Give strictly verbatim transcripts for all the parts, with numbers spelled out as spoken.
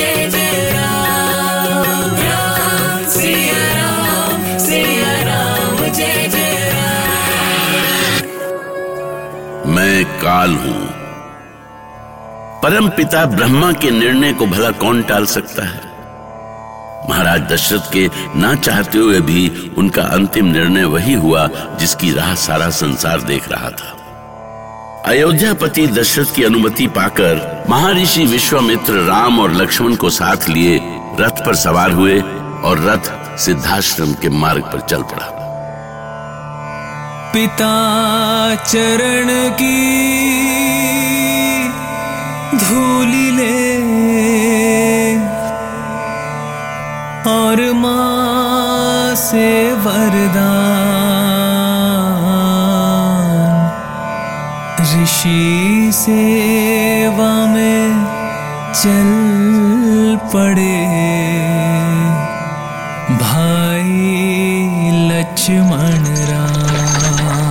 जय जय राम राम सिया राम सिया राम जय जय राम। मैं काल हूं। परम पिता ब्रह्मा के निर्णय को भला कौन टाल सकता है। महाराज दशरथ के ना चाहते हुए भी उनका अंतिम निर्णय वही हुआ जिसकी राह सारा संसार देख रहा था। अयोध्यापति दशरथ की अनुमति पाकर महर्षि विश्वामित्र राम और लक्ष्मण को साथ लिए रथ पर सवार हुए और रथ सिद्धाश्रम के मार्ग पर चल पड़ा। पिता चरण की धूलि ले और मां से वरदान, ऋषि सेवा में चल पड़े भाई लक्ष्मण राम।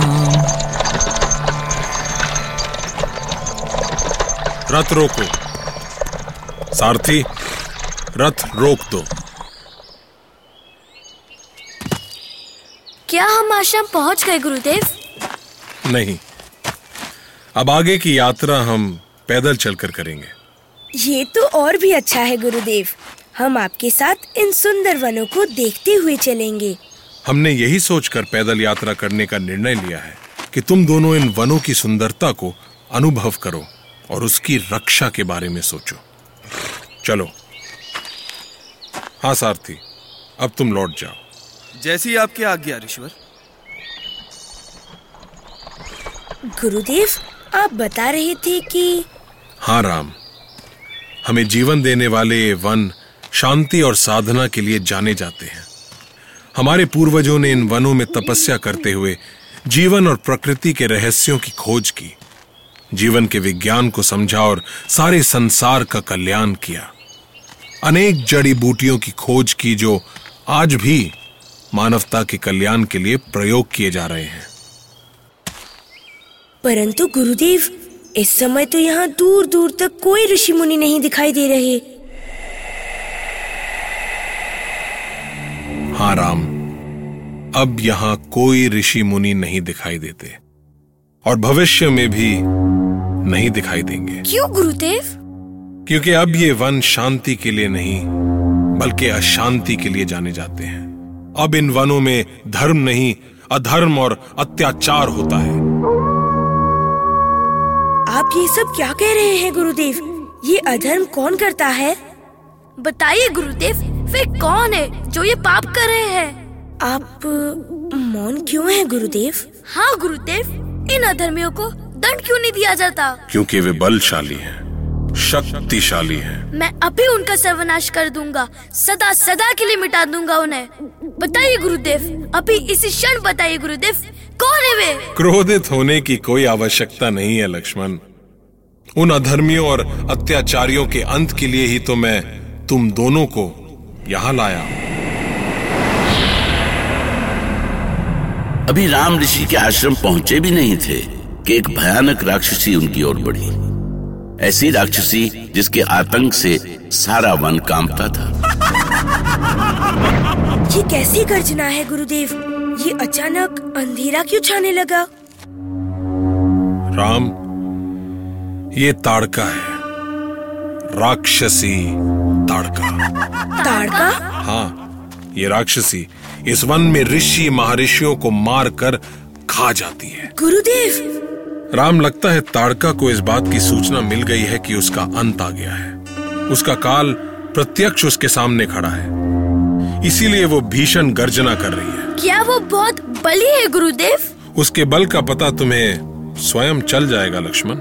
रथ रोको। सारथी, रथ रोक दो। क्या हम आश्रम पहुंच गए गुरुदेव? नहीं, अब आगे की यात्रा हम पैदल चलकर करेंगे। ये तो और भी अच्छा है गुरुदेव। हम आपके साथ इन सुंदर वनों को देखते हुए चलेंगे। हमने यही सोचकर पैदल यात्रा करने का निर्णय लिया है कि तुम दोनों इन वनों की सुंदरता को अनुभव करो और उसकी रक्षा के बारे में सोचो। चलो। हाँ सारथी, अब तुम लौट जाओ। जैसी आपकी आज्ञा ऋषिवर। गुरुदेव, आप बता रहे थे कि हाँ राम, हमें जीवन देने वाले ये वन शांति और साधना के लिए जाने जाते हैं। हमारे पूर्वजों ने इन वनों में तपस्या करते हुए जीवन और प्रकृति के रहस्यों की खोज की, जीवन के विज्ञान को समझा और सारे संसार का कल्याण किया। अनेक जड़ी बूटियों की खोज की जो आज भी मानवता के कल्याण के लिए प्रयोग किए जा रहे हैं। परंतु गुरुदेव, इस समय तो यहाँ दूर दूर तक कोई ऋषि मुनि नहीं दिखाई दे रहे। हाँ राम, अब यहाँ कोई ऋषि मुनि नहीं दिखाई देते और भविष्य में भी नहीं दिखाई देंगे। क्यों गुरुदेव? क्योंकि अब ये वन शांति के लिए नहीं बल्कि अशांति के लिए जाने जाते हैं। अब इन वनों में धर्म नहीं, अधर्म और अत्याचार होता है। आप ये सब क्या कह रहे हैं गुरुदेव? ये अधर्म कौन करता है? बताइए गुरुदेव, वे कौन है जो ये पाप कर रहे हैं? आप मौन क्यों हैं गुरुदेव? हाँ गुरुदेव, इन अधर्मियों को दंड क्यों नहीं दिया जाता? क्योंकि वे बलशाली हैं, शक्तिशाली हैं। मैं अभी उनका सर्वनाश कर दूंगा, सदा सदा के लिए मिटा दूंगा उन्हें। बताइए गुरुदेव, अभी इसी क्षण बताइए गुरुदेव, कौन है वे? क्रोधित होने की कोई आवश्यकता नहीं है लक्ष्मण। उन अधर्मियों और अत्याचारियों के अंत के लिए ही तो मैं तुम दोनों को यहां लाया। अभी राम ऋषि के आश्रम पहुंचे भी नहीं थे कि एक भयानक राक्षसी उनकी ओर बढ़ी। ऐसी राक्षसी जिसके आतंक से सारा वन कांपता था। ये कैसी गर्जना है गुरुदेव? ये अचानक अंधेरा क्यों छाने लगा? राम, ये ताड़का है, राक्षसी ताड़का। ताड़का? हाँ, ये राक्षसी इस वन में ऋषि महर्षियों को मारकर खा जाती है। गुरुदेव! राम, लगता है ताड़का को इस बात की सूचना मिल गई है कि उसका अंत आ गया है। उसका काल प्रत्यक्ष उसके सामने खड़ा है, इसीलिए वो भीषण गर्जना कर रही है। क्या वो बहुत बली है गुरुदेव? उसके बल का पता तुम्हें स्वयं चल जाएगा लक्ष्मण।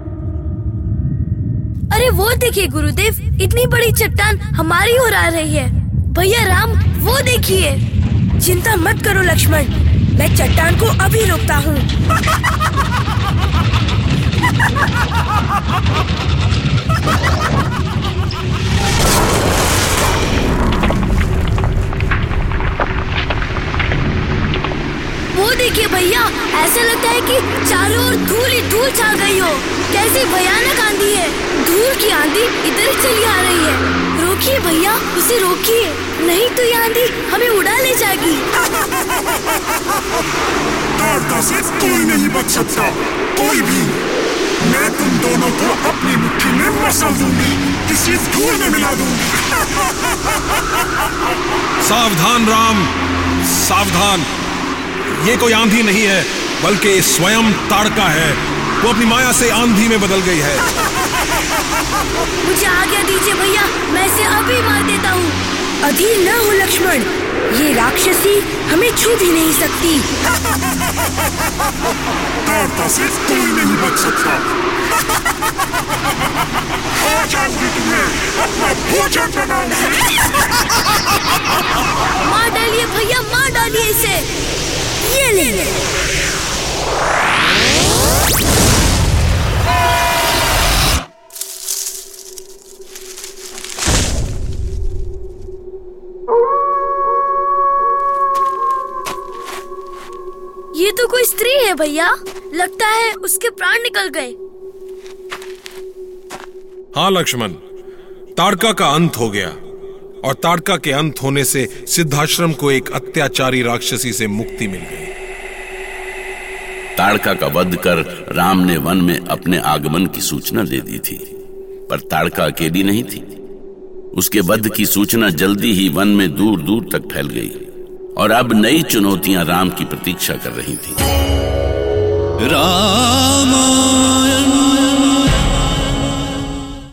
अरे वो देखिए गुरुदेव, इतनी बड़ी चट्टान हमारी ओर आ रही है। भैया राम, वो देखिए। चिंता मत करो लक्ष्मण, मैं चट्टान को अभी रोकता हूँ। वो देखिए भैया, ऐसा लगता है कि चारों ओर धूल ही धूल छा गई हो। कैसी भयानक आंधी है। दूर की आंधी इधर चली आ रही है। रोकिए भैया, उसे रोकिए, नहीं तो ये आंधी हमें उड़ा ले जाएगी। ताड़का से कोई नहीं बच सकता, कोई भी। मैं तुम दोनों को अपनी मुट्ठी में मसल दूंगी, किसी धूल में मिला दूंगी। सावधान राम, सावधान। ये कोई आंधी नहीं है, बल्कि स्वयं ताड़का है। वो अपनी माया से आंधी में बदल गई है। मुझे आज्ञा दीजिए भैया, मैं इसे अभी मार देता हूँ। अधीर न हो लक्ष्मण, ये राक्षसी हमें छू भी नहीं सकती। ताड़का से कोई नहीं बच सकता। आज आऊंगी तुम्हें अपना भोजन बनाऊंगी। मार डालिए भैया, मार डालिए इसे। ये ले, ले। ये तो कोई स्त्री है भैया, लगता है उसके प्राण निकल गए। हाँ लक्ष्मण, ताड़का का अंत हो गया और ताड़का के अंत होने से सिद्धाश्रम को एक अत्याचारी राक्षसी से मुक्ति मिल गई। ताड़का का वध कर राम ने वन में अपने आगमन की सूचना दे दी थी, पर ताड़का अकेली नहीं थी। उसके वध की सूचना जल्दी ही वन में दूर दूर तक फैल गई और अब नई चुनौतियां राम की प्रतीक्षा कर रही थी। रामायण